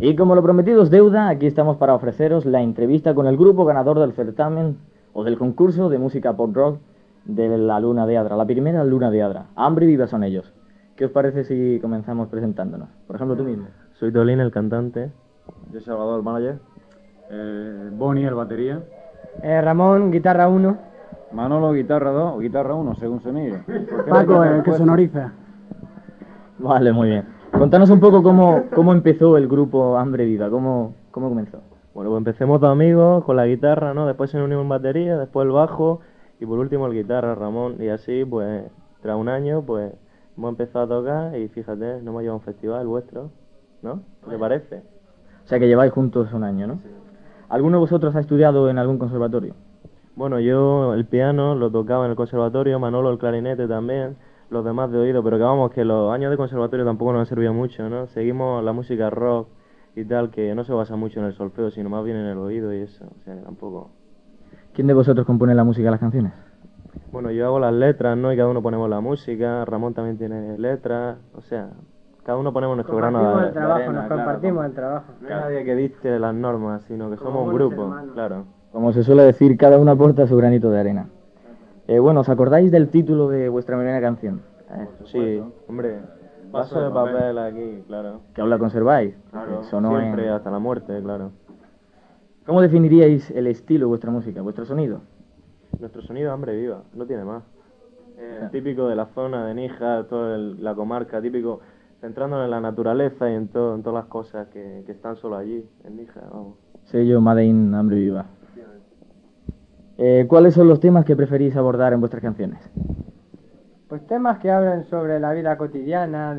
Y como lo prometido es deuda, aquí estamos para ofreceros la entrevista con el grupo ganador del certamen o del concurso de música pop rock de la Luna de Adra, la primera Luna de Adra. Hambre Viva son ellos. ¿Qué os parece si comenzamos presentándonos? Por ejemplo, tú mismo. Soy Tolín, el cantante. Yo soy Salvador, el manager. Bonnie, el batería. Ramón, guitarra 1. Manolo, guitarra 2 o guitarra 1, según se mire. Paco, el que sonoriza. Vale, muy bien. Contanos un poco cómo empezó el grupo Hambre Viva, cómo comenzó. Bueno, pues empecemos de amigos con la guitarra, ¿no? Después se nos unimos en batería, después el bajo y por último el guitarra, Ramón. Y así, pues, tras un año, pues, hemos empezado a tocar y fíjate, nos hemos llevado a un festival vuestro, ¿no? ¿Qué te parece? O sea que lleváis juntos un año, ¿no? Sí. ¿Alguno de vosotros ha estudiado en algún conservatorio? Bueno, yo el piano lo tocaba en el conservatorio, Manolo el clarinete también, los demás de oído, pero que vamos, que los años de conservatorio tampoco nos han servido mucho, ¿no? Seguimos la música rock y tal, que no se basa mucho en el solfeo, sino más bien en el oído y eso, o sea, que tampoco... ¿Quién de vosotros compone la música de las canciones? Bueno, yo hago las letras, ¿no? Y cada uno ponemos la música, Ramón también tiene letras, o sea, cada uno ponemos nuestro grano de Compartimos el trabajo, arena, nos claro, compartimos el trabajo. No hay nadie que dicte las normas, sino que somos un grupo, claro. Como se suele decir, cada uno aporta su granito de arena. Bueno, ¿os acordáis del título de vuestra primera canción? Sí, hombre, vaso de papel aquí, claro. Que aún la conserváis. Claro, Sonó siempre, hasta la muerte, claro. ¿Cómo definiríais el estilo de vuestra música, vuestro sonido? Nuestro sonido, Hambre Viva, no tiene más. Típico de la zona de Níjar, toda la comarca, típico, centrándonos en la naturaleza y en todas las cosas que están solo allí, en Níjar, vamos. Sello Made in Hambre Viva. ¿Cuáles son los temas que preferís abordar en vuestras canciones? Pues temas que hablen sobre la vida cotidiana,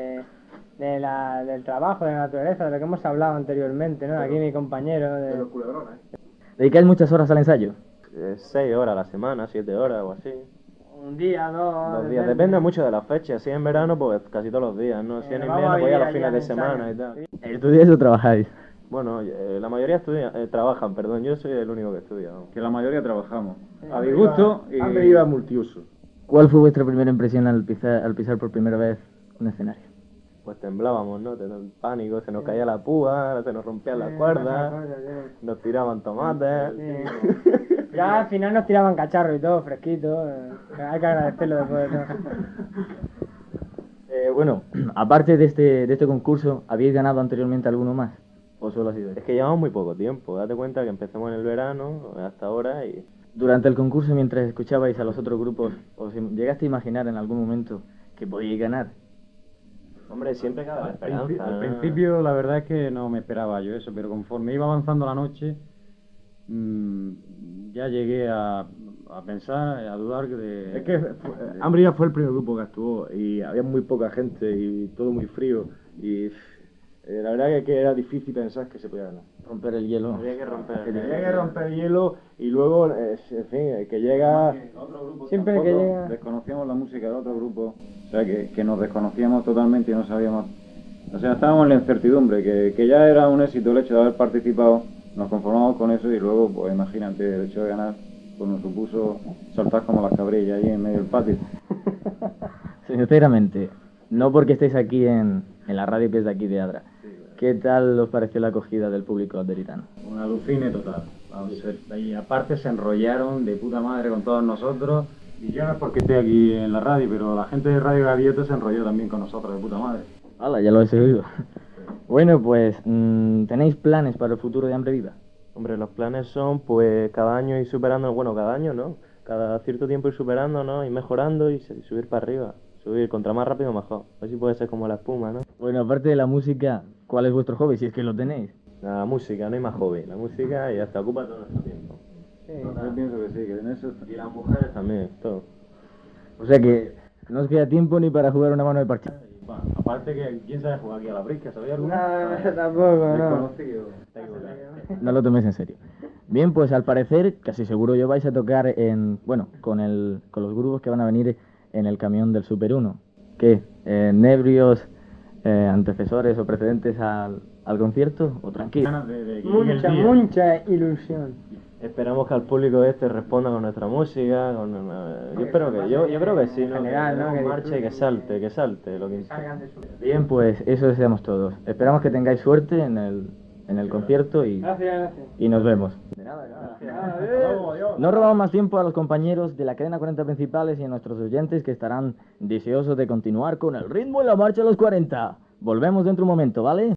del trabajo, de la naturaleza, de lo que hemos hablado anteriormente, ¿no? Aquí mi compañero. De los culebrones. ¿Dedicáis muchas horas al ensayo? 6 horas a la semana, 7 horas o así. Un día, dos días, depende mucho de la fecha. Si es en verano, pues casi todos los días, ¿no? Si en invierno, pues ya los fines de semana y tal. ¿Estudiáis o trabajáis? Bueno, la mayoría trabajan, perdón, yo soy el único que estudia. Que la mayoría trabajamos. A disgusto y... Hambre Viva multiuso. ¿Cuál fue vuestra primera impresión al pisar por primera vez un escenario? Pues temblábamos, ¿no? Teníamos pánico, se nos caía la púa, se nos rompían las cuerdas, nos tiraban tomates. Ya al final nos tiraban cacharros y todo, fresquito. Hay que agradecerlo después de todo. Bueno, aparte de este concurso, ¿habéis ganado anteriormente alguno más? ¿O solo ha sido este? Es que llevamos muy poco tiempo, date cuenta que empezamos en el verano hasta ahora y... Durante el concurso, mientras escuchabais a los otros grupos, ¿os llegaste a imaginar en algún momento que podíais ganar? Hombre, siempre cabe la esperanza. Al principio la verdad es que no me esperaba yo eso, pero conforme iba avanzando la noche, ya llegué a pensar, a dudar de... Es que Hambre Viva fue el primer grupo que actuó y había muy poca gente y todo muy frío y la verdad que era difícil pensar que se podía ganar. Romper el hielo. Había que romper. Tenía que romper el hielo y luego, en fin, que llega... Siempre que llega... Desconocíamos la música del otro grupo, o sea que nos desconocíamos totalmente y no sabíamos... O sea, estábamos en la incertidumbre, que ya era un éxito el hecho de haber participado, nos conformamos con eso y luego, pues imagínate, el hecho de ganar, pues nos supuso saltar como las cabrillas ahí en medio del patio. Sinceramente, no porque estéis aquí en la radio que es de aquí de Adra, ¿qué tal os pareció la acogida del público aderitano? Un alucine total. Y aparte se enrollaron de puta madre con todos nosotros. Y yo no es porque esté aquí en la radio, pero la gente de Radio Gaviota se enrolló también con nosotros de puta madre. ¡Hala, ya lo he oído! Bueno, pues, ¿tenéis planes para el futuro de Hambre Viva? Hombre, los planes son, pues, cada año ir superando, bueno, cada año, ¿no? Cada cierto tiempo ir superando, ¿no? Ir mejorando y subir para arriba. Subir, contra más rápido mejor. Así puede ser como la espuma, ¿no? Bueno, aparte de la música, ¿cuál es vuestro hobby, si es que lo tenéis? La música, no hay más hobby. La música y hasta ocupa todo nuestro tiempo. Sí, yo pienso que sí, que en eso... Y las mujeres también, todo. O sea que no os queda tiempo ni para jugar una mano de parche. Bueno, aparte que, ¿quién sabe jugar aquí a la brisca? ¿Sabéis alguno? No, tampoco, no. Desconocido. No lo toméis en serio. Bien, pues al parecer, casi seguro yo vais a tocar con los grupos que van a venir en el camión del Super 1. ¿Qué? ¿Nebrios, antecesores o precedentes al concierto? ¿O tranquilo? Mucha ilusión. Esperamos que al público este responda con nuestra música, yo creo que sí, ¿no? general, ¿no? Que Que marche y que salte, lo que Bien, pues eso deseamos todos. Esperamos que tengáis suerte en el concierto Gracias. y nos vemos. No robamos más tiempo a los compañeros de la cadena 40 principales y a nuestros oyentes que estarán deseosos de continuar con el ritmo y la marcha de los 40. Volvemos dentro de un momento, ¿vale?